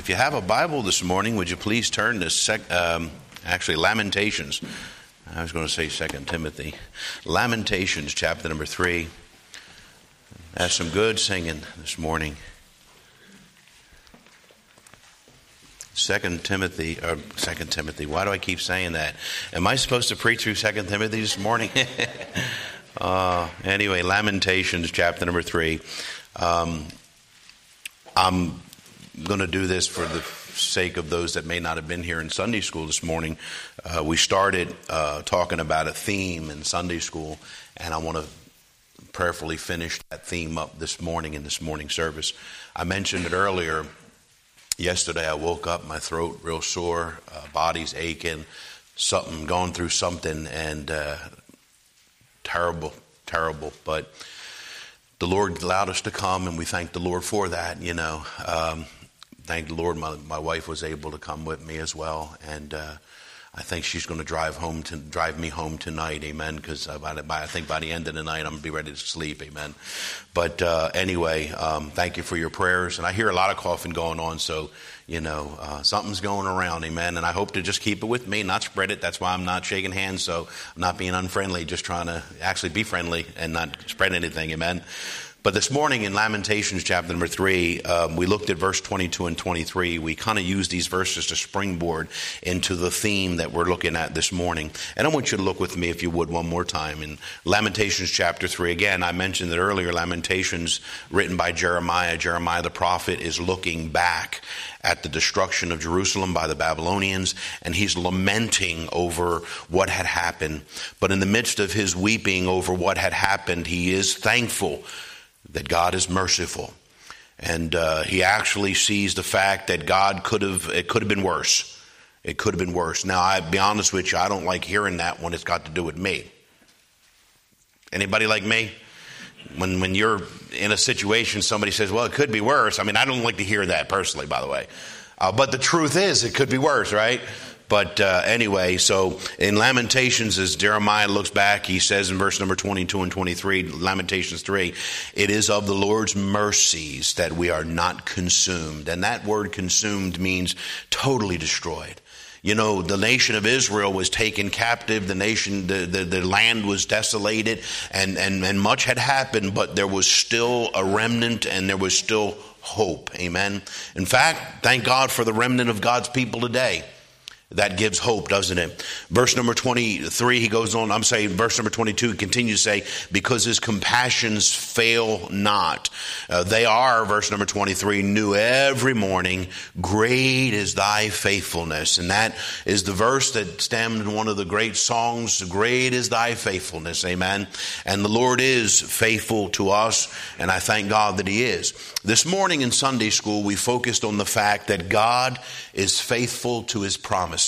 If you have a Bible this morning, would you please turn to Lamentations. I was going to say 2 Timothy. Lamentations, chapter number 3. That's some good singing this morning. 2 Timothy, why do I keep saying that? Am I supposed to preach through 2 Timothy this morning? Anyway, Lamentations, chapter number 3. I'm going to do this for the sake of those that may not have been here in Sunday school this morning. We started talking about a theme in Sunday school, and I want to prayerfully finish that theme up this morning in this morning service. I mentioned it earlier. Yesterday I woke up, my throat real sore, body's aching, going through something, and terrible. But the Lord allowed us to come, and we thank the Lord for that. Thank the Lord, my wife was able to come with me as well, and I think she's going to drive me home tonight, amen, because I think by the end of the night I'm going to be ready to sleep, amen. But anyway, thank you for your prayers, and I hear a lot of coughing going on, so, something's going around, amen, and I hope to just keep it with me, not spread it. That's why I'm not shaking hands, so I'm not being unfriendly, just trying to actually be friendly and not spread anything, amen. But this morning in Lamentations chapter number 3, we looked at verse 22 and 23. We kind of used these verses to springboard into the theme that we're looking at this morning. And I want you to look with me, if you would, one more time. In Lamentations chapter 3, again, I mentioned it earlier, Lamentations written by Jeremiah. Jeremiah the prophet is looking back at the destruction of Jerusalem by the Babylonians, and he's lamenting over what had happened. But in the midst of his weeping over what had happened, he is thankful that God is merciful, and he actually sees the fact that it could have been worse. It could have been worse. Now, I'll be honest with you, I don't like hearing that when it's got to do with me. Anybody like me? When you're in a situation, somebody says, well, it could be worse. I mean, I don't like to hear that personally, by the way. But the truth is, it could be worse, right? But anyway, so in Lamentations, as Jeremiah looks back, he says in verse number 22 and 23, Lamentations 3, it is of the Lord's mercies that we are not consumed. And that word consumed means totally destroyed. The nation of Israel was taken captive. The land was desolated, and much had happened, but there was still a remnant, and there was still hope. Amen. In fact, thank God for the remnant of God's people today. That gives hope, doesn't it? Verse number 23, he goes on, verse number 22 continues to say, because his compassions fail not. They are, verse number 23, new every morning. Great is thy faithfulness. And that is the verse that stemmed in one of the great songs, great is thy faithfulness. Amen. And the Lord is faithful to us, and I thank God that he is. This morning in Sunday school, we focused on the fact that God is faithful to his promises.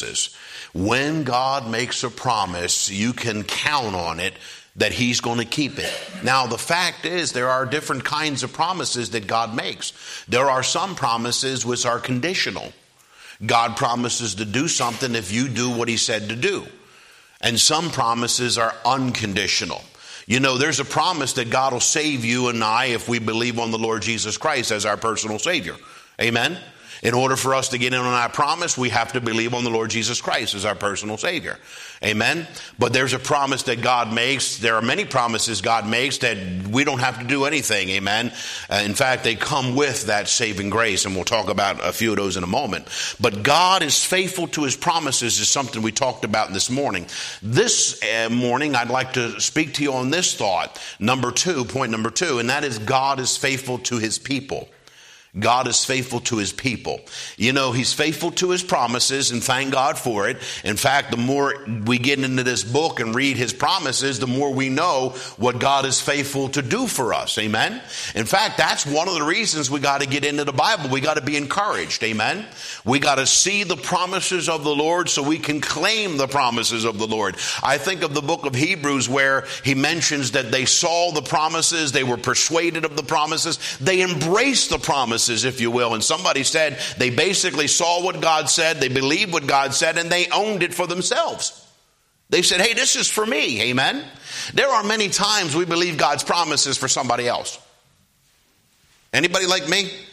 When God makes a promise, you can count on it that he's going to keep it. Now, the fact is there are different kinds of promises that God makes. There are some promises which are conditional. God promises to do something if you do what he said to do. And some promises are unconditional. There's a promise that God will save you and I if we believe on the Lord Jesus Christ as our personal Savior. Amen? In order for us to get in on our promise, we have to believe on the Lord Jesus Christ as our personal Savior. Amen? But there's a promise that God makes. There are many promises God makes that we don't have to do anything. Amen? In fact, they come with that saving grace, and we'll talk about a few of those in a moment. But God is faithful to his promises is something we talked about this morning. This morning, I'd like to speak to you on this thought, point number 2, and that is God is faithful to his people. God is faithful to his people. He's faithful to his promises, and thank God for it. In fact, the more we get into this book and read his promises, the more we know what God is faithful to do for us. Amen. In fact, that's one of the reasons we got to get into the Bible. We got to be encouraged. Amen. We got to see the promises of the Lord so we can claim the promises of the Lord. I think of the book of Hebrews where he mentions that they saw the promises, they were persuaded of the promises, they embraced the promises, if you will. And somebody said they basically saw what God said, they believed what God said, and they owned it for themselves. They said, hey, this is for me. Amen. There are many times we believe God's promises for somebody else. Anybody like me?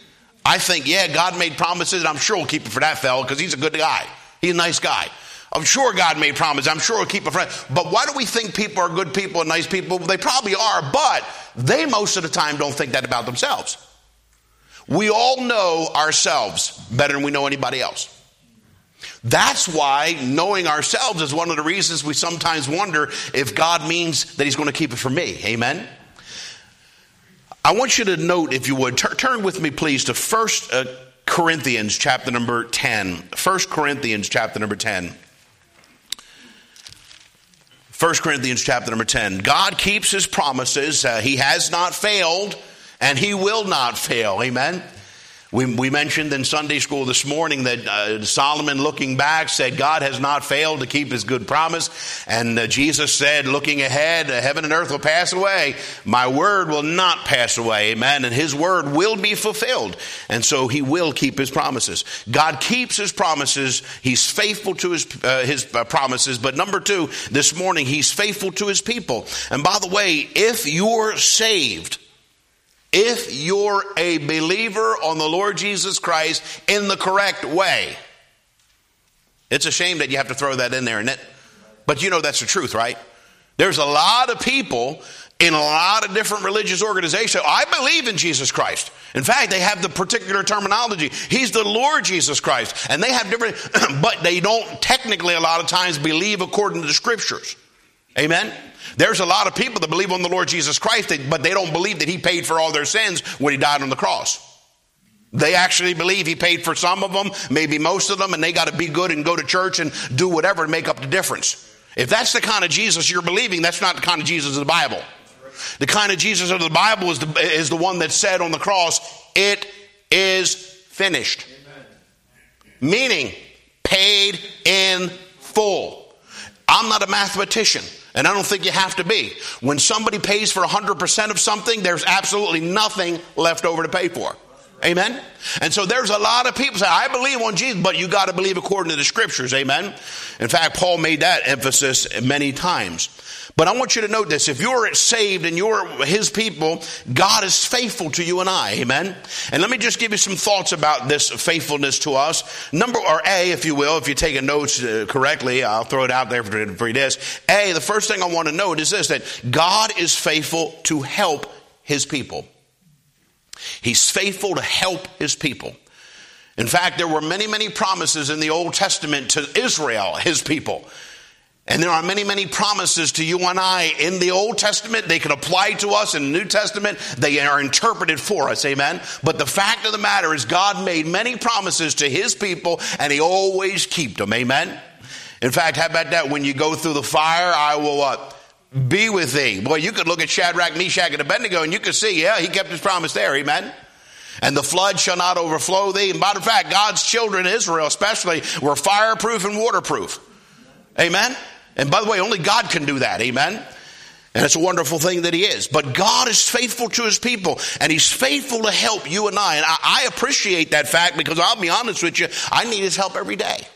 I think, yeah, God made promises, and I'm sure he'll keep it for that fella because he's a good guy. He's a nice guy. I'm sure God made promises. I'm sure he'll keep it for that. But why do we think people are good people and nice people? They probably are, but they most of the time don't think that about themselves. We all know ourselves better than we know anybody else. That's why knowing ourselves is one of the reasons we sometimes wonder if God means that he's going to keep it for me. Amen? I want you to note, if you would, turn with me, please, to 1 Corinthians chapter number 10. 1 Corinthians chapter number 10. 1 Corinthians chapter number 10. God keeps his promises. He has not failed, and he will not fail. Amen? We mentioned in Sunday school this morning that Solomon, looking back, said God has not failed to keep his good promise. And Jesus said, looking ahead, heaven and earth will pass away. My word will not pass away. Amen. And his word will be fulfilled. And so he will keep his promises. God keeps his promises. He's faithful to his promises. But number two, this morning, he's faithful to his people. And by the way, if you're saved, if you're a believer on the Lord Jesus Christ in the correct way, it's a shame that you have to throw that in there, isn't it? But you know that's the truth, right? There's a lot of people in a lot of different religious organizations. I believe in Jesus Christ. In fact, they have the particular terminology. He's the Lord Jesus Christ. And they have different, but they don't technically a lot of times believe according to the scriptures. Amen? There's a lot of people that believe on the Lord Jesus Christ, but they don't believe that he paid for all their sins when he died on the cross. They actually believe he paid for some of them, maybe most of them, and they got to be good and go to church and do whatever to make up the difference. If that's the kind of Jesus you're believing, that's not the kind of Jesus of the Bible. The kind of Jesus of the Bible is the one that said on the cross, it is finished. Amen. Meaning, paid in full. I'm not a mathematician. And I don't think you have to be. When somebody pays for 100% of something, there's absolutely nothing left over to pay for. Amen? And so there's a lot of people say, I believe on Jesus, but you got to believe according to the scriptures. Amen? In fact, Paul made that emphasis many times. But I want you to note this. If you're saved and you're his people, God is faithful to you and I. Amen? And let me just give you some thoughts about this faithfulness to us. A, if you will, if you're taking notes correctly, I'll throw it out there for this. A, the first thing I want to note is this, that God is faithful to help his people. He's faithful to help his people. In fact, there were many, many promises in the Old Testament to Israel, his people. And there are many, many promises to you and I in the Old Testament. They can apply to us in the New Testament. They are interpreted for us. Amen. But the fact of the matter is God made many promises to his people and he always kept them. Amen. In fact, how about that? When you go through the fire, I will be with thee. Boy, you could look at Shadrach, Meshach, and Abednego and you could see, yeah, he kept his promise there. Amen. And the flood shall not overflow thee. And matter of fact, God's children, Israel especially, were fireproof and waterproof. Amen. And by the way, only God can do that. Amen. And it's a wonderful thing that he is. But God is faithful to his people. And he's faithful to help you and I. And I appreciate that fact because I'll be honest with you, I need his help every day.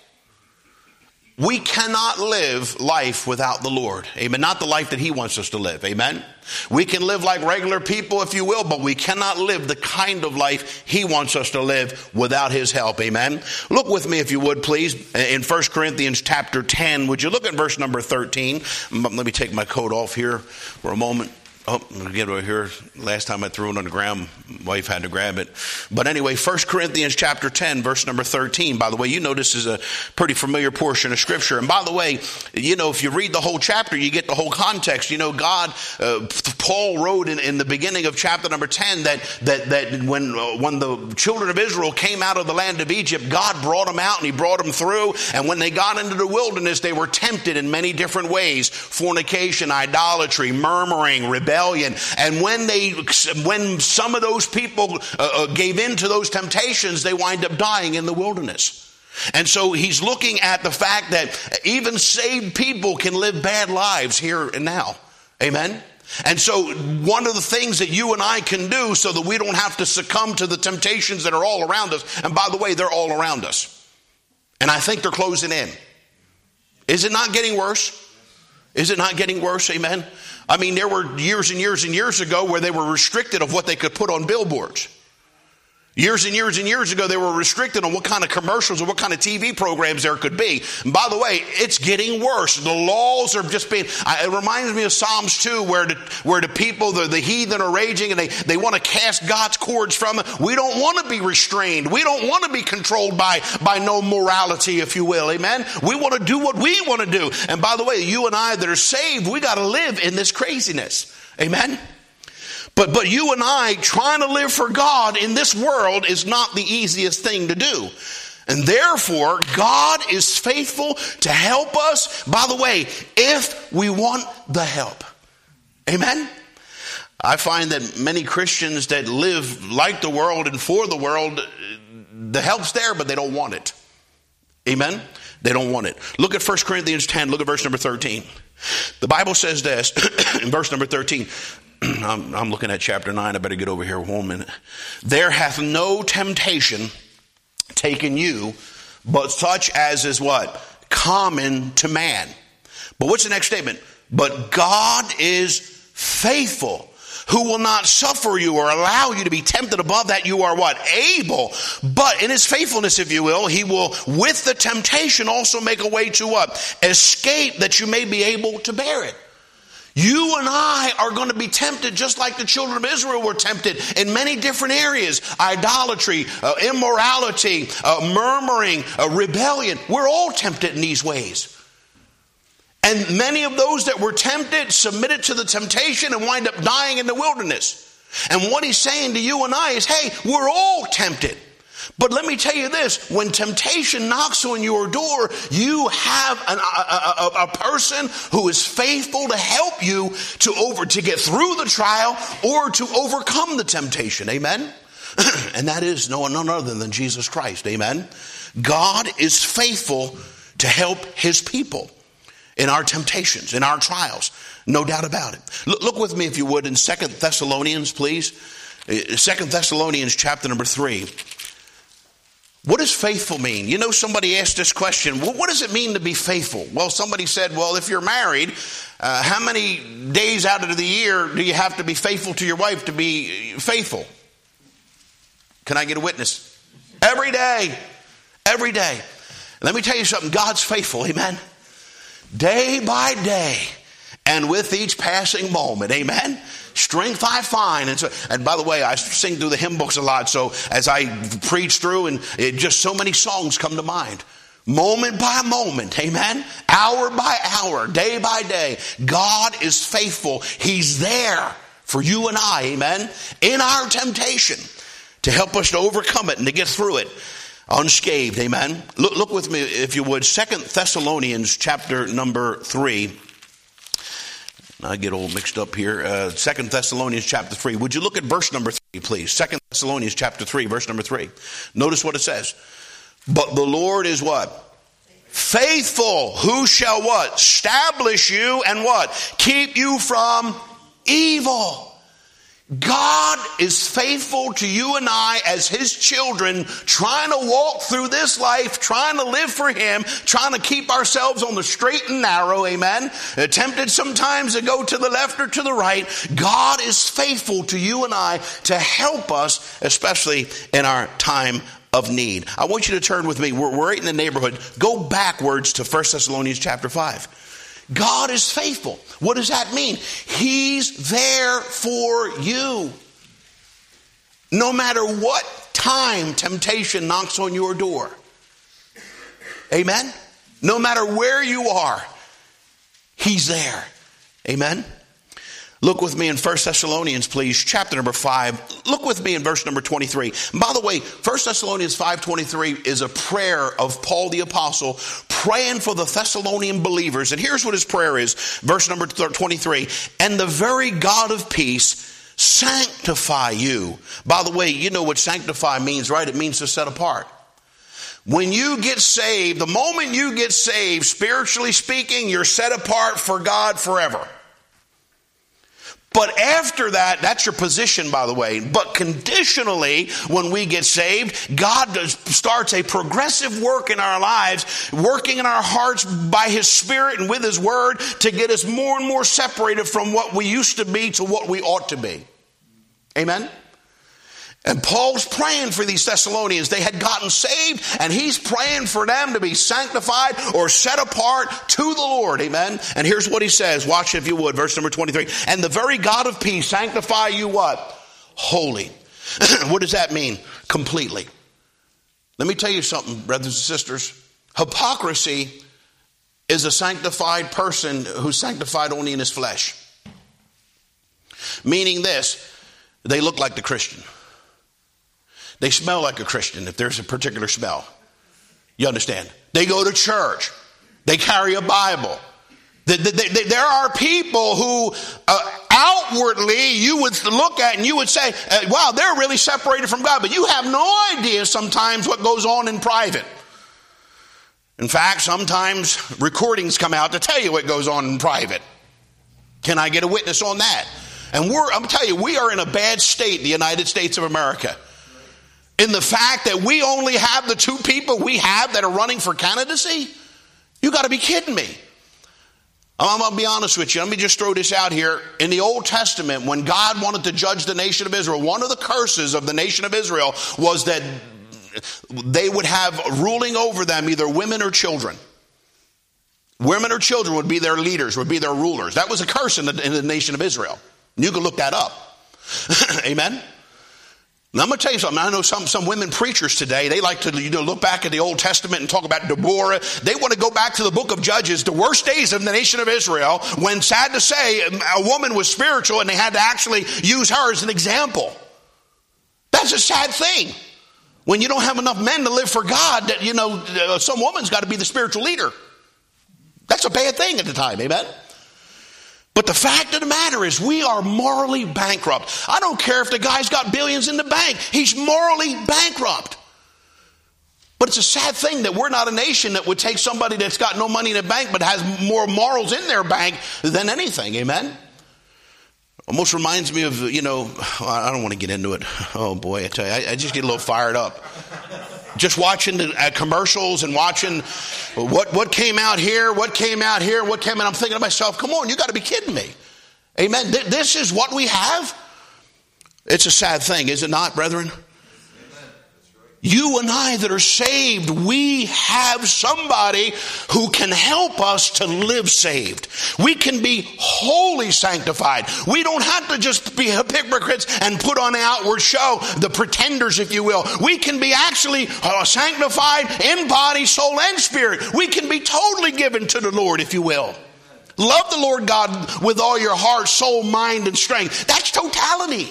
We cannot live life without the Lord. Amen. Not the life that he wants us to live. Amen. We can live like regular people, if you will, but we cannot live the kind of life he wants us to live without his help. Amen. Look with me, if you would, please, in 1 Corinthians chapter 10. Would you look at verse number 13? Let me take my coat off here for a moment. Oh, I'm going to get over here. Last time I threw it on the ground, my wife had to grab it. But anyway, 1 Corinthians chapter 10, verse number 13. By the way, you know this is a pretty familiar portion of Scripture. And by the way, you know, if you read the whole chapter, you get the whole context. You know, Paul wrote in the beginning of chapter number 10 that when the children of Israel came out of the land of Egypt, God brought them out and he brought them through. And when they got into the wilderness, they were tempted in many different ways. Fornication, idolatry, murmuring, rebellion. And when some of those people gave in to those temptations, they wind up dying in the wilderness. And so he's looking at the fact that even saved people can live bad lives here and now. Amen. And so one of the things that you and I can do so that we don't have to succumb to the temptations that are all around us. And by the way, they're all around us. And I think they're closing in. Is it not getting worse? Is it not getting worse? Amen. I mean, there were years and years and years ago where they were restricted of what they could put on billboards. Years and years and years ago, they were restricted on what kind of commercials or what kind of TV programs there could be. And by the way, it's getting worse. The laws are just being, it reminds me of Psalms 2 where the people, the heathen are raging and they want to cast God's cords from them. We don't want to be restrained. We don't want to be controlled by no morality, if you will. Amen. We want to do what we want to do. And by the way, you and I that are saved, we got to live in this craziness. Amen. But you and I trying to live for God in this world is not the easiest thing to do. And therefore, God is faithful to help us, by the way, if we want the help. Amen? I find that many Christians that live like the world and for the world, the help's there, but they don't want it. Amen? They don't want it. Look at 1 Corinthians 10. Look at verse number 13. The Bible says this in verse number 13. I'm looking at chapter 9. I better get over here 1 minute. There hath no temptation taken you, but such as is what? Common to man. But what's the next statement? But God is faithful, who will not suffer you or allow you to be tempted above that you are what? Able. But in his faithfulness, if you will, he will with the temptation also make a way to what? Escape, that you may be able to bear it. You and I are going to be tempted just like the children of Israel were tempted in many different areas. Idolatry, immorality, murmuring, rebellion. We're all tempted in these ways. And many of those that were tempted submitted to the temptation and wind up dying in the wilderness. And what he's saying to you and I is, hey, we're all tempted. But let me tell you this, when temptation knocks on your door, you have a person who is faithful to help you to get through the trial or to overcome the temptation. Amen? And that is none other than Jesus Christ. Amen? God is faithful to help his people in our temptations, in our trials. No doubt about it. Look with me, if you would, in 2 Thessalonians, please. 2 Thessalonians chapter number 3. What does faithful mean? You know, somebody asked this question, what does it mean to be faithful? Well, somebody said, well, if you're married, how many days out of the year do you have to be faithful to your wife to be faithful? Can I get a witness? Every day. Every day. Let me tell you something. God's faithful. Amen. Day by day. And with each passing moment. Amen. Strength I find. And by the way, I sing through the hymn books a lot. So as I preach through, and just so many songs come to mind. Moment by moment. Amen. Hour by hour. Day by day. God is faithful. He's there for you and I. Amen. In our temptation to help us to overcome it and to get through it unscathed. Amen. Look with me, if you would. 2 Thessalonians chapter number 3. I get all mixed up here. 2 Thessalonians chapter 3. Would you look at verse number 3, please? 2 Thessalonians chapter 3, verse number 3. Notice what it says. But the Lord is what? Faithful. Who shall what? Establish you and what? Keep you from evil. God is faithful to you and I as his children, trying to walk through this life, trying to live for him, trying to keep ourselves on the straight and narrow. Amen. Tempted sometimes to go to the left or to the right. God is faithful to you and I to help us, especially in our time of need. I want you to turn with me. We're right in the neighborhood. Go backwards to 1 Thessalonians chapter 5. God is faithful. What does that mean? He's there for you. No matter what time temptation knocks on your door. Amen? No matter where you are, he's there. Amen? Look with me in 1 Thessalonians, please, chapter number 5. Look with me in verse number 23. And by the way, 1 Thessalonians 5:23 is a prayer of Paul the Apostle praying for the Thessalonian believers. And here's what his prayer is. Verse number 23. And the very God of peace sanctify you. By the way, you know what sanctify means, right? It means to set apart. When you get saved, the moment you get saved, spiritually speaking, you're set apart for God forever. But after that, that's your position, by the way. But conditionally, when we get saved, God starts a progressive work in our lives, working in our hearts by his Spirit and with his word to get us more and more separated from what we used to be to what we ought to be. Amen? And Paul's praying for these Thessalonians. They had gotten saved, and he's praying for them to be sanctified or set apart to the Lord. Amen. And here's what he says. Watch if you would. Verse number 23. And the very God of peace sanctify you what? Wholly. What does that mean? Completely. Let me tell you something, brothers and sisters. Hypocrisy is a sanctified person who's sanctified only in his flesh. Meaning this, they look like the Christian. They smell like a Christian if there's a particular smell. You understand? They go to church. They carry a Bible. There are people who outwardly you would look at and you would say, wow, they're really separated from God. But you have no idea sometimes what goes on in private. In fact, sometimes recordings come out to tell you what goes on in private. Can I get a witness on that? And I'm telling you, we are in a bad state, the United States of America. In the fact that we only have the two people we have that are running for candidacy? You got to be kidding me. I'm going to be honest with you. Let me just throw this out here. In the Old Testament, when God wanted to judge the nation of Israel, one of the curses of the nation of Israel was that they would have ruling over them either women or children. Women or children would be their leaders, would be their rulers. That was a curse in the nation of Israel. You can look that up. Amen? Now, I'm going to tell you something. I know some women preachers today, they like to look back at the Old Testament and talk about Deborah. They want to go back to the book of Judges, the worst days of the nation of Israel, when, sad to say, a woman was spiritual and they had to actually use her as an example. That's a sad thing. When you don't have enough men to live for God, that some woman's got to be the spiritual leader. That's a bad thing at the time, amen? But the fact of the matter is we are morally bankrupt. I don't care if the guy's got billions in the bank. He's morally bankrupt. But it's a sad thing that we're not a nation that would take somebody that's got no money in the bank but has more morals in their bank than anything. Amen? Almost reminds me of, I don't want to get into it. Oh boy, I tell you, I just get a little fired up. Just watching the commercials and watching what came out here, what came out here, what came out. I'm thinking to myself, come on, you got to be kidding me. Amen. This is what we have. It's a sad thing, is it not, brethren? You and I that are saved, we have somebody who can help us to live saved. We can be wholly sanctified. We don't have to just be hypocrites and put on an outward show, the pretenders, if you will. We can be actually sanctified in body, soul, and spirit. We can be totally given to the Lord, if you will. Love the Lord God with all your heart, soul, mind, and strength. That's totality.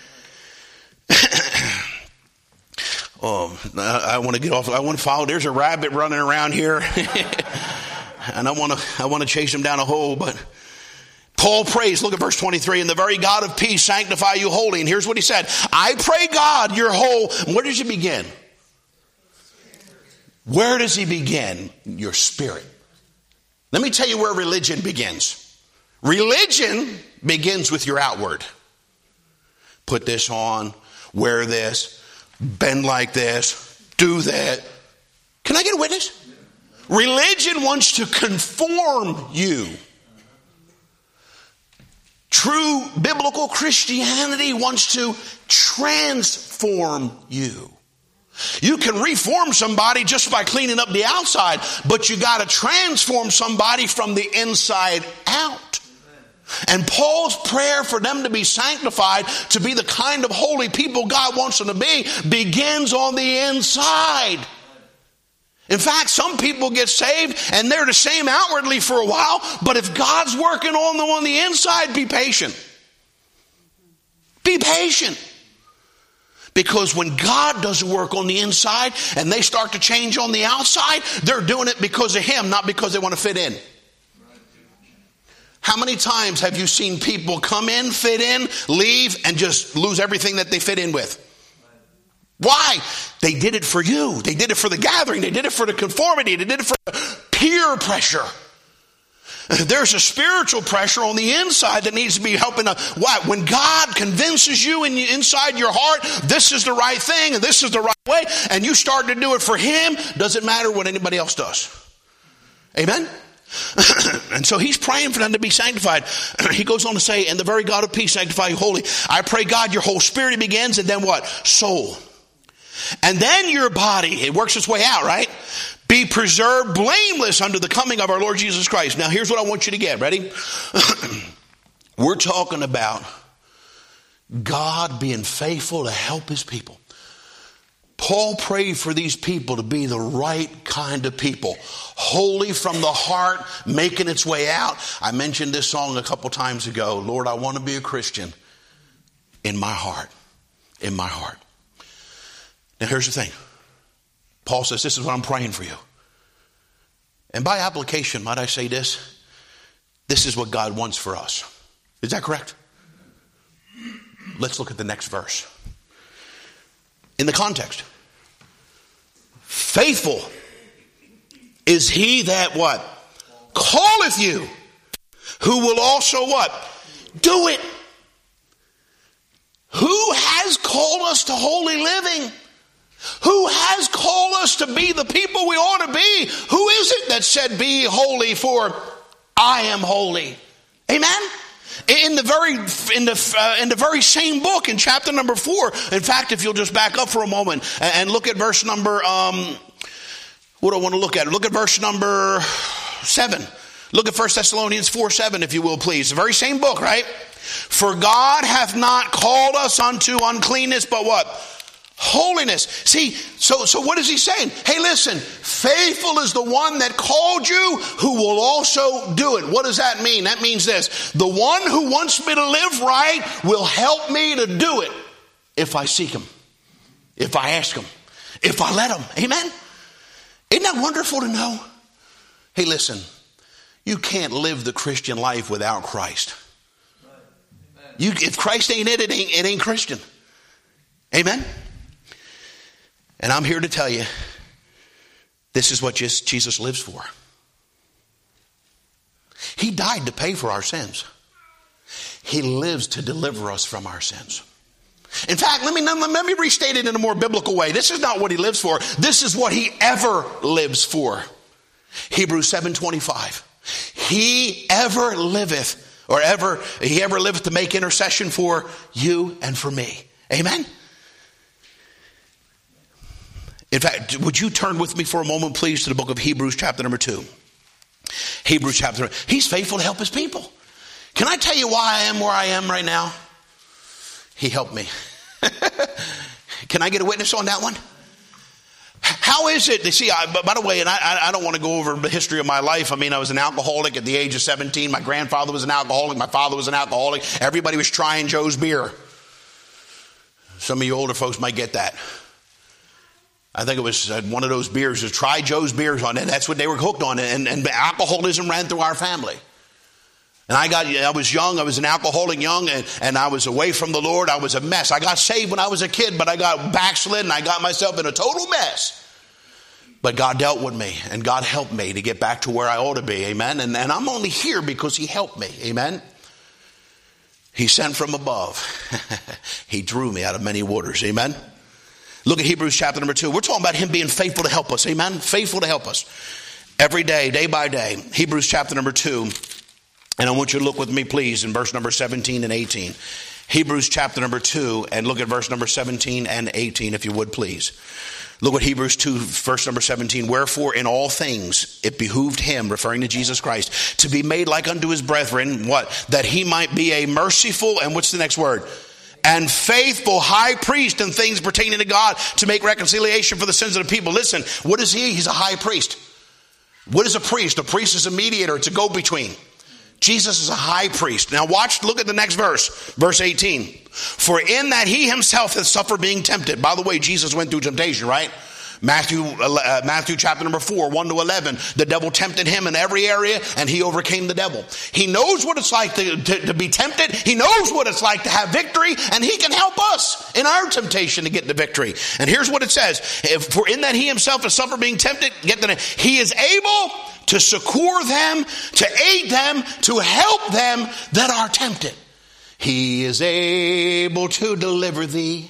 Oh, I want to get off. I want to follow. There's a rabbit running around here, and I want to chase him down a hole. But Paul prays. Look at verse 23. And the very God of peace sanctify you wholly. And here's what he said: I pray God your whole. Where does he begin? Where does he begin? Your spirit. Let me tell you where religion begins. Religion begins with your outward. Put this on. Wear this. Bend like this, do that. Can I get a witness? Religion wants to conform you. True biblical Christianity wants to transform you. You can reform somebody just by cleaning up the outside, but you got to transform somebody from the inside out. And Paul's prayer for them to be sanctified, to be the kind of holy people God wants them to be, begins on the inside. In fact, some people get saved and they're the same outwardly for a while, but if God's working on them on the inside, be patient. Be patient. Because when God does work on the inside and they start to change on the outside, they're doing it because of Him, not because they want to fit in. How many times have you seen people come in, fit in, leave, and just lose everything that they fit in with? Why? They did it for you. They did it for the gathering. They did it for the conformity. They did it for peer pressure. There's a spiritual pressure on the inside that needs to be helping. Why? When God convinces you inside your heart, this is the right thing and this is the right way, and you start to do it for Him, doesn't matter what anybody else does. Amen? And so he's praying for them to be sanctified. He goes on to say, and the very God of peace sanctify you wholly. I pray, God, your whole spirit begins, and then what? Soul. And then your body, it works its way out, right? Be preserved blameless unto the coming of our Lord Jesus Christ. Now here's what I want you to get. Ready? We're talking about God being faithful to help his people. Paul prayed for these people to be the right kind of people. Holy from the heart, making its way out. I mentioned this song a couple times ago. Lord, I want to be a Christian in my heart. In my heart. Now here's the thing. Paul says, this is what I'm praying for you. And by application, might I say this? This is what God wants for us. Is that correct? Let's look at the next verse. In the context. Faithful is he that what? Calleth you. Who will also what? Do it. Who has called us to holy living? Who has called us to be the people we ought to be? Who is it that said, be holy, for I am holy? Amen? In the very same book, in chapter number 4. In fact, if you'll just back up for a moment and look at verse number, what do I want to look at? Look at verse number 7. Look at 1 Thessalonians 4:7, if you will, please. The very same book, right? For God hath not called us unto uncleanness, but what? Holiness. See, so what is he saying? Hey, listen, faithful is the one that called you who will also do it. What does that mean? That means this. The one who wants me to live right will help me to do it if I seek him, if I ask him, if I let him. Amen? Isn't that wonderful to know? Hey, listen, you can't live the Christian life without Christ. If Christ ain't it, it ain't Christian. Amen? And I'm here to tell you, this is what Jesus lives for. He died to pay for our sins. He lives to deliver us from our sins. In fact, let me restate it in a more biblical way. This is not what he lives for. This is what he ever lives for. Hebrews 7:25. He ever liveth to make intercession for you and for me. Amen? In fact, would you turn with me for a moment, please, to the book of Hebrews chapter number 2. Hebrews chapter. He's faithful to help his people. Can I tell you why I am where I am right now? He helped me. Can I get a witness on that one? How is it? You see, by the way, and I don't want to go over the history of my life. I mean, I was an alcoholic at the age of 17. My grandfather was an alcoholic. My father was an alcoholic. Everybody was trying Joe's beer. Some of you older folks might get that. I think it was one of those beers. Just try Joe's beers on it. That's what they were hooked on. And alcoholism ran through our family. And I was young. I was an alcoholic young, and I was away from the Lord. I was a mess. I got saved when I was a kid, but I got backslid, I got myself in a total mess. But God dealt with me, and God helped me to get back to where I ought to be. Amen. And I'm only here because he helped me. Amen. He sent from above. He drew me out of many waters. Amen. Look at Hebrews chapter number 2. We're talking about him being faithful to help us. Amen. Faithful to help us every day, day by day. Hebrews chapter number 2. And I want you to look with me, please, in verse number 17 and 18. Hebrews chapter number 2, and look at verse number 17 and 18, if you would, please. Look at Hebrews 2, verse number 17. Wherefore in all things it behooved him, referring to Jesus Christ, to be made like unto his brethren, what? That he might be a merciful, and what's the next word? And faithful high priest in things pertaining to God, to make reconciliation for the sins of the people. Listen, what is he? He's a high priest. What is a priest? A priest is a mediator. It's a go-between. Jesus is a high priest. Now look at the next verse, verse 18. For in that he himself has suffered being tempted. By the way, Jesus went through temptation, right? Matthew chapter number 4, 1 to 11. The devil tempted him in every area, and he overcame the devil. He knows what it's like to be tempted. He knows what it's like to have victory, and he can help us in our temptation to get the victory. And here's what it says. For in that he himself has suffered being tempted, he is able to succor them, to aid them, to help them that are tempted. He is able to deliver thee.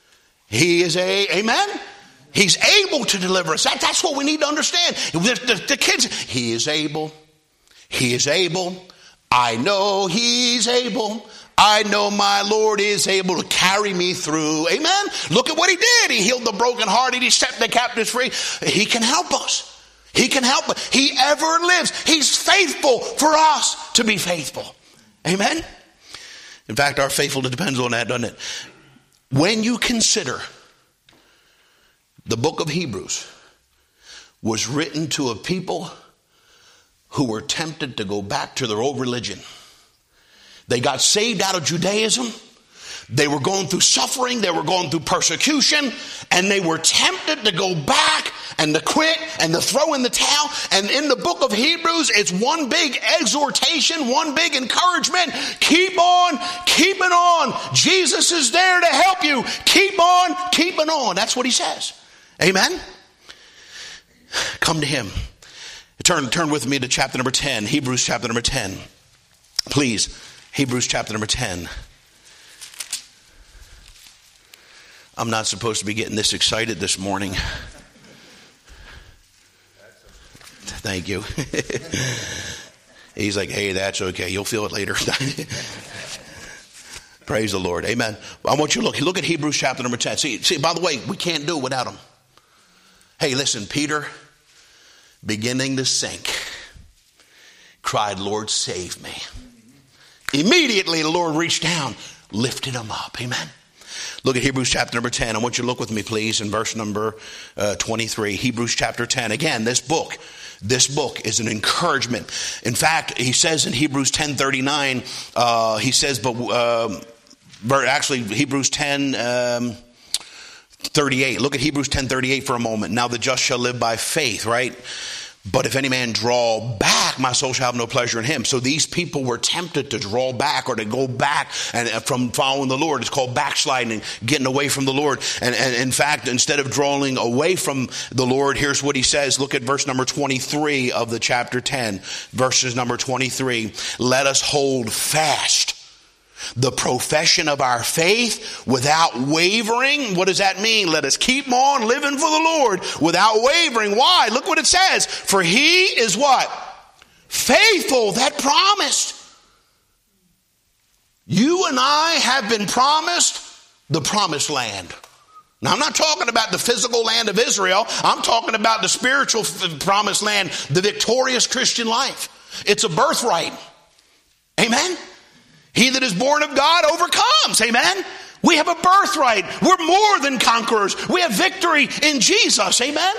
Amen? He's able to deliver us. That's what we need to understand. The kids, he is able. He is able. I know he's able. I know my Lord is able to carry me through. Amen. Look at what he did. He healed the brokenhearted. He set the captives free. He can help us. He can help us. He ever lives. He's faithful for us to be faithful. Amen. In fact, our faithfulness depends on that, doesn't it? When you consider the book of Hebrews was written to a people who were tempted to go back to their old religion. They got saved out of Judaism. They were going through suffering. They were going through persecution. And they were tempted to go back and to quit and to throw in the towel. And in the book of Hebrews, it's one big exhortation, one big encouragement. Keep on keeping on. Jesus is there to help you. Keep on keeping on. That's what he says. Amen. Come to him. Turn with me to chapter number 10. Hebrews chapter number 10. Please. Hebrews chapter number 10. I'm not supposed to be getting this excited this morning. Thank you. He's like, hey, that's okay. You'll feel it later. Praise the Lord. Amen. I want you to look at Hebrews chapter number 10. See, by the way, we can't do it without him. Hey, listen, Peter, beginning to sink, cried, Lord, save me. Immediately the Lord reached down, lifted him up. Amen. Look at Hebrews chapter number 10. I want you to look with me, please, in verse number 23. Hebrews chapter 10. Again, this book is an encouragement. In fact, he says in Hebrews 10:39, he says, actually Hebrews 10:38. Look at Hebrews 10:38 for a moment. Now the just shall live by faith, right? But if any man draw back, my soul shall have no pleasure in him. So these people were tempted to draw back or to go back and from following the Lord. It's called backsliding and getting away from the Lord. And in fact, instead of drawing away from the Lord, here's what he says. Look at verse number 23 of the chapter 10. Verses number 23. Let us hold fast the profession of our faith without wavering. What does that mean? Let us keep on living for the Lord without wavering. Why? Look what it says. For he is what? Faithful that promised. You and I have been promised the promised land. Now, I'm not talking about the physical land of Israel. I'm talking about the spiritual promised land, the victorious Christian life. It's a birthright. Amen. He that is born of God overcomes. Amen. We have a birthright. We're more than conquerors. We have victory in Jesus. Amen.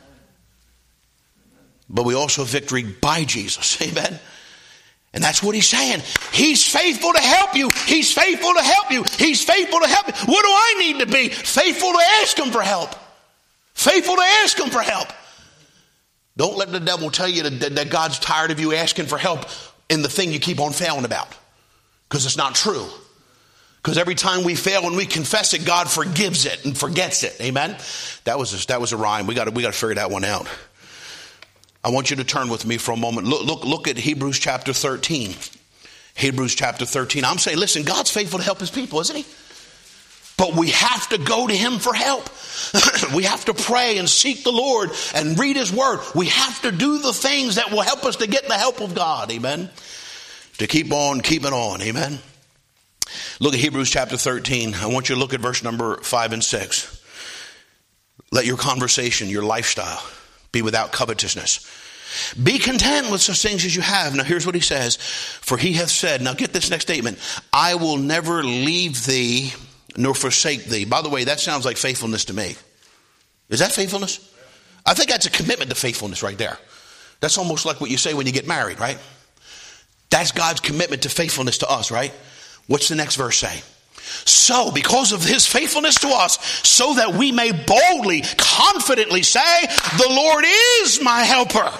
But we also have victory by Jesus. Amen. And that's what he's saying. He's faithful to help you. He's faithful to help you. He's faithful to help you. What do I need to be? Faithful to ask him for help. Faithful to ask him for help. Don't let the devil tell you that God's tired of you asking for help in the thing you keep on failing about. Because it's not true. Because every time we fail and we confess it, God forgives it and forgets it. Amen. That was a rhyme. We got to figure that one out. I want you to turn with me for a moment. Look at Hebrews chapter 13. Hebrews chapter 13. I'm saying, listen, God's faithful to help his people, isn't he? But we have to go to him for help. We have to pray and seek the Lord and read his word. We have to do the things that will help us to get the help of God. Amen. To keep on keeping on. Amen. Look at Hebrews chapter 13. I want you to look at verse number 5 and 6. Let your conversation, your lifestyle, be without covetousness. Be content with such things as you have. Now here's what he says. For he hath said, now get this next statement. I will never leave thee nor forsake thee. By the way, that sounds like faithfulness to me. Is that faithfulness? I think that's a commitment to faithfulness right there. That's almost like what you say when you get married, right? That's God's commitment to faithfulness to us, right? What's the next verse say? So, because of his faithfulness to us, so that we may boldly, confidently say, the Lord is my helper.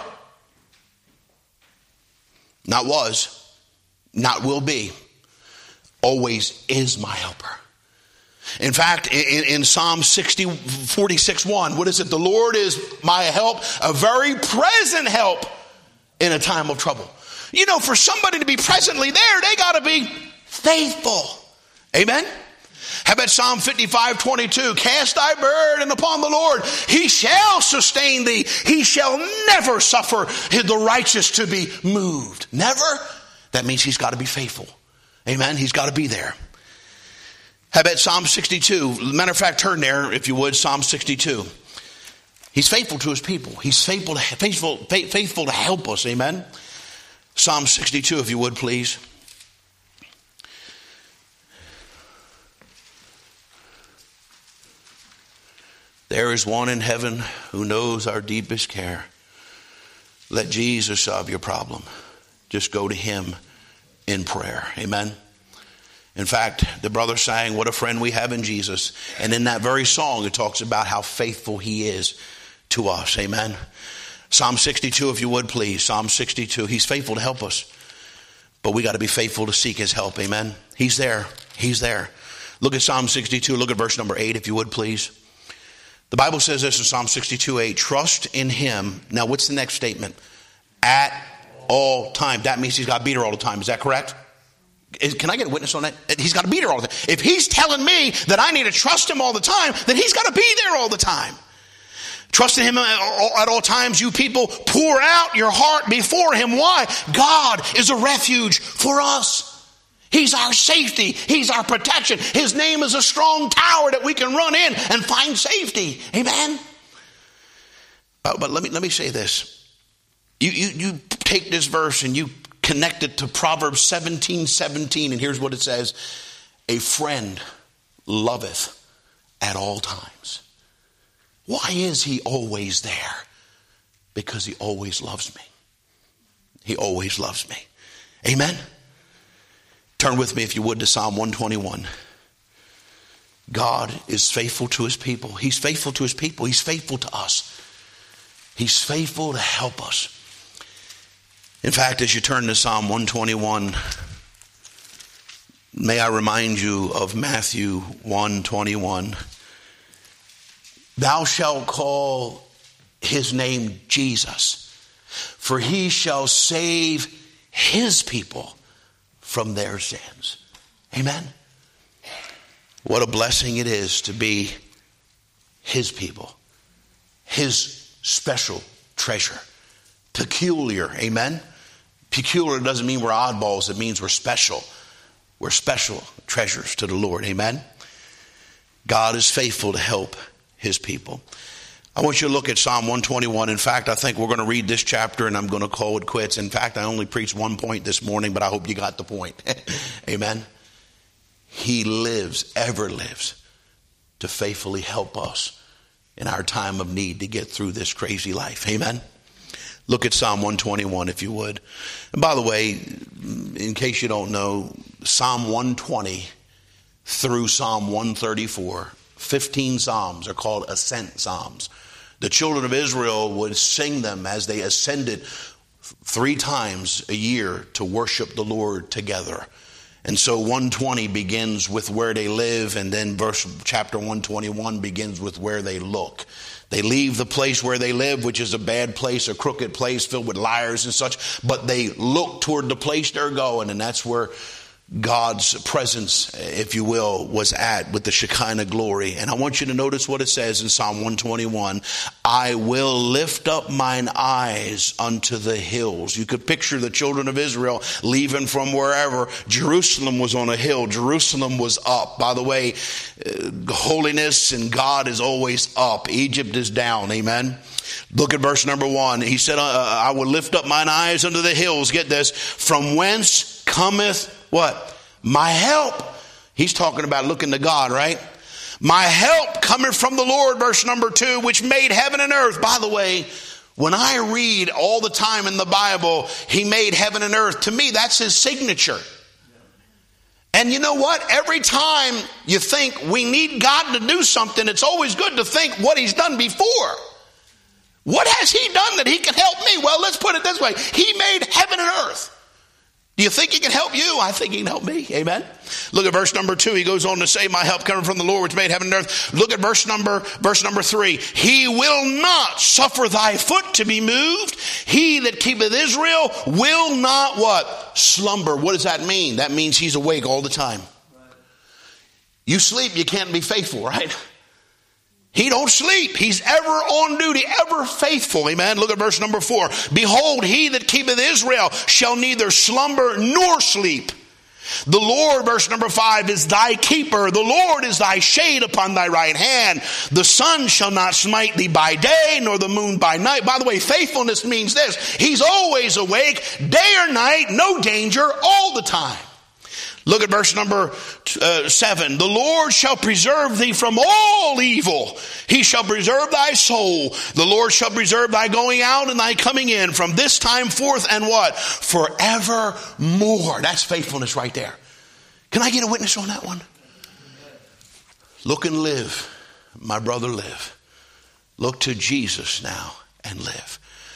Not was, not will be, always is my helper. In fact, in Psalm 46:1, what is it? The Lord is my help, a very present help in a time of trouble. You know, for somebody to be presently there, they got to be faithful. Amen. How about Psalm 55:22? Cast thy burden upon the Lord. He shall sustain thee. He shall never suffer the righteous to be moved. Never? That means he's got to be faithful. Amen? He's got to be there. How about Psalm 62? Matter of fact, turn there, if you would, Psalm 62. He's faithful to his people. He's faithful to help us. Amen? Psalm 62, if you would, please. There is one in heaven who knows our deepest care. Let Jesus solve your problem. Just go to him in prayer. Amen. In fact, the brother sang, what a friend we have in Jesus. And in that very song, it talks about how faithful he is to us. Amen. Psalm 62, if you would, please. Psalm 62. He's faithful to help us. But we got to be faithful to seek his help. Amen. He's there. He's there. Look at Psalm 62. Look at verse number 8, if you would, please. The Bible says this in Psalm 62:8, trust in him. Now, what's the next statement? At all times. That means he's got to be there all the time. Is that correct? Can I get a witness on that? He's got to be there all the time. If he's telling me that I need to trust him all the time, then he's got to be there all the time. Trust in him at all times, you people. Pour out your heart before him. Why? God is a refuge for us. He's our safety. He's our protection. His name is a strong tower that we can run in and find safety. Amen. But let me say this. You take this verse and you connect it to Proverbs 17:17, and here's what it says: a friend loveth at all times. Why is he always there? Because he always loves me. He always loves me. Amen. Turn with me, if you would, to Psalm 121. God is faithful to his people. He's faithful to his people. He's faithful to us. He's faithful to help us. In fact, as you turn to Psalm 121, may I remind you of Matthew 1:21. Thou shalt call his name Jesus, for he shall save his people from their sins. Amen. What a blessing it is to be his people, his special treasure. Peculiar. Amen. Peculiar doesn't mean we're oddballs. It means we're special. We're special treasures to the Lord. Amen. God is faithful to help his people. I want you to look at Psalm 121. In fact, I think we're going to read this chapter and I'm going to call it quits. In fact, I only preached one point this morning, but I hope you got the point. Amen. He lives, ever lives, to faithfully help us in our time of need to get through this crazy life. Amen. Look at Psalm 121, if you would. And by the way, in case you don't know, Psalm 120 through Psalm 134, 15 psalms are called ascent psalms. The children of Israel would sing them as they ascended 3 times a year to worship the Lord together. And so 120 begins with where they live, and then chapter 121 begins with where they look. They leave the place where they live, which is a bad place, a crooked place filled with liars and such, but they look toward the place they're going, and that's where God's presence, if you will, was at with the Shekinah glory. And I want you to notice what it says in Psalm 121. I will lift up mine eyes unto the hills. You could picture the children of Israel leaving from wherever. Jerusalem was on a hill. Jerusalem was up. By the way, holiness and God is always up. Egypt is down. Amen. Look at verse number 1. He said, I will lift up mine eyes unto the hills. Get this. From whence cometh what? My help. He's talking about looking to God, right? My help coming from the Lord, verse number 2, which made heaven and earth. By the way, when I read all the time in the Bible, he made heaven and earth. To me, that's his signature. And you know what? Every time you think we need God to do something, it's always good to think what he's done before. What has he done that he can help me? Well, let's put it this way. He made heaven and earth. Do you think he can help you? I think he can help me. Amen. Look at verse number 2. He goes on to say, my help coming from the Lord which made heaven and earth. Look at verse number 3. He will not suffer thy foot to be moved. He that keepeth Israel will not what? Slumber. What does that mean? That means he's awake all the time. You sleep, you can't be faithful, right? He don't sleep. He's ever on duty, ever faithful. Amen. Look at verse number 4. Behold, he that keepeth Israel shall neither slumber nor sleep. The Lord, verse number 5, is thy keeper. The Lord is thy shade upon thy right hand. The sun shall not smite thee by day, nor the moon by night. By the way, faithfulness means this. He's always awake, day or night, no danger, all the time. Look at verse number 7. The Lord shall preserve thee from all evil. He shall preserve thy soul. The Lord shall preserve thy going out and thy coming in from this time forth and what? Forevermore. That's faithfulness right there. Can I get a witness on that one? Look and live. My brother, live. Look to Jesus now and live.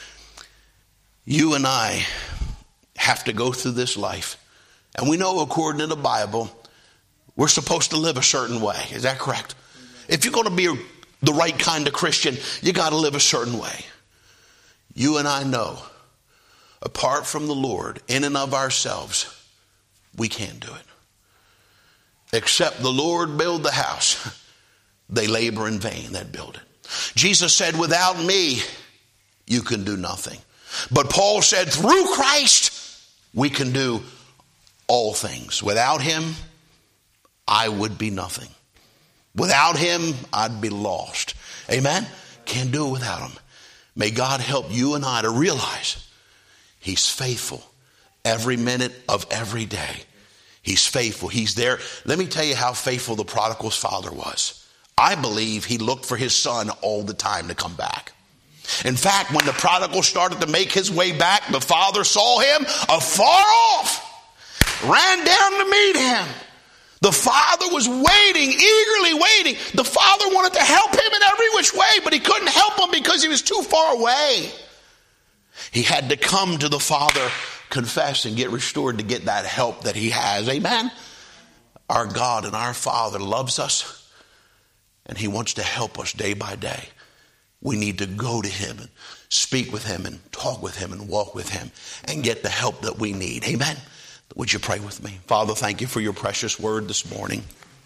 You and I have to go through this life. And we know, according to the Bible, we're supposed to live a certain way. Is that correct? If you're going to be the right kind of Christian, you got to live a certain way. You and I know, apart from the Lord, in and of ourselves, we can't do it. Except the Lord build the house, they labor in vain that build it. Jesus said, without me, you can do nothing. But Paul said, through Christ, we can do all things. Without him, I would be nothing. Without him, I'd be lost. Amen? Can't do it without him. May God help you and I to realize he's faithful every minute of every day. He's faithful. He's there. Let me tell you how faithful the prodigal's father was. I believe he looked for his son all the time to come back. In fact, when the prodigal started to make his way back, the father saw him afar off, ran down to meet him. The father was waiting, eagerly waiting. The father wanted to help him in every which way, but he couldn't help him because he was too far away. He had to come to the father, confess, and get restored to get that help that he has. Amen? Our God and our Father loves us, and he wants to help us day by day. We need to go to him and speak with him and talk with him and walk with him and get the help that we need. Amen? Would you pray with me? Father, thank you for your precious word this morning.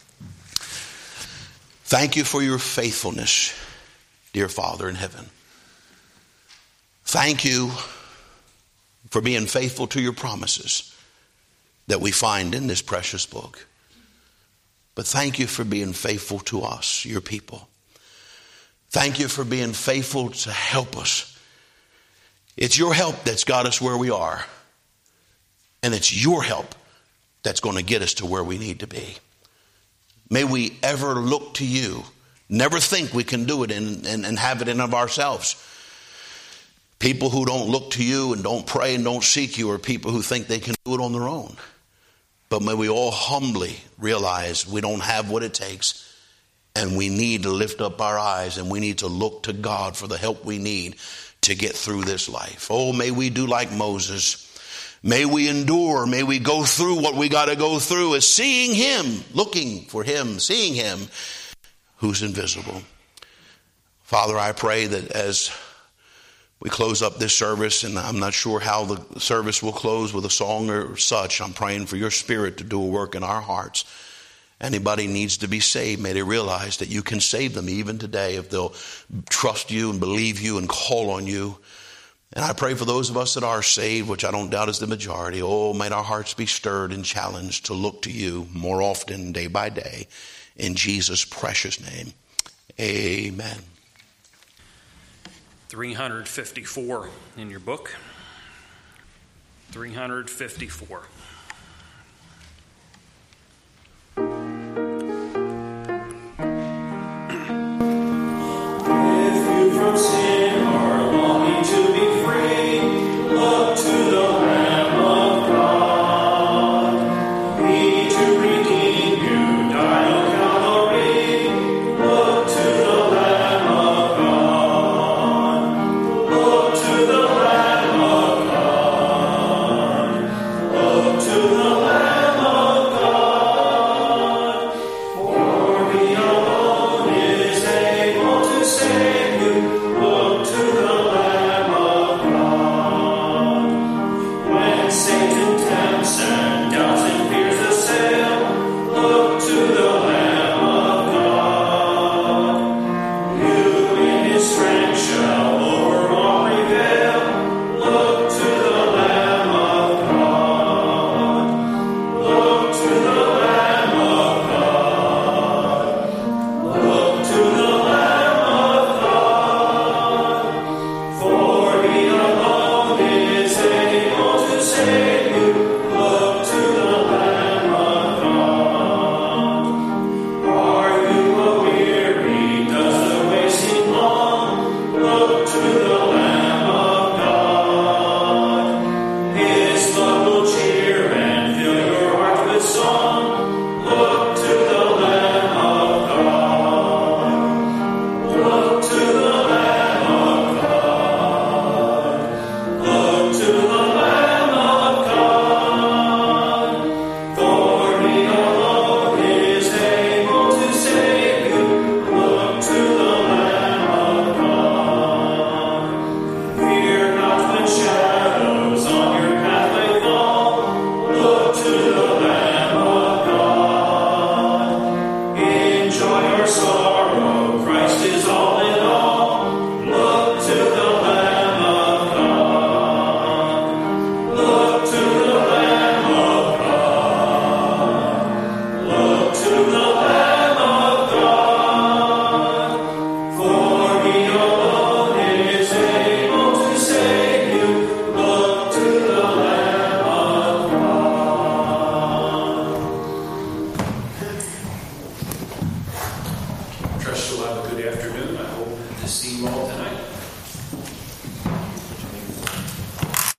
Thank you for your faithfulness, dear Father in heaven. Thank you for being faithful to your promises that we find in this precious book. But thank you for being faithful to us, your people. Thank you for being faithful to help us. It's your help that's got us where we are. And it's your help that's going to get us to where we need to be. May we ever look to you. Never think we can do it and have it in of ourselves. People who don't look to you and don't pray and don't seek you are people who think they can do it on their own. But may we all humbly realize we don't have what it takes. And we need to lift up our eyes and we need to look to God for the help we need to get through this life. Oh, may we do like Moses. May we endure. May we go through what we got to go through as seeing him, looking for him, seeing him who's invisible. Father, I pray that as we close up this service, and I'm not sure how the service will close with a song or such, I'm praying for your Spirit to do a work in our hearts. Anybody needs to be saved, may they realize that you can save them even today if they'll trust you and believe you and call on you. And I pray for those of us that are saved, which I don't doubt is the majority. Oh, may our hearts be stirred and challenged to look to you more often, day by day. In Jesus' precious name, amen. 354 in your book. 354. From sin are longing to be free, look to the Lamb of God. He to redeem you died on Calvary. Look to the Lamb of God. Look to the Lamb of God. Look to trust you'll have a good afternoon. I hope to see you all tonight.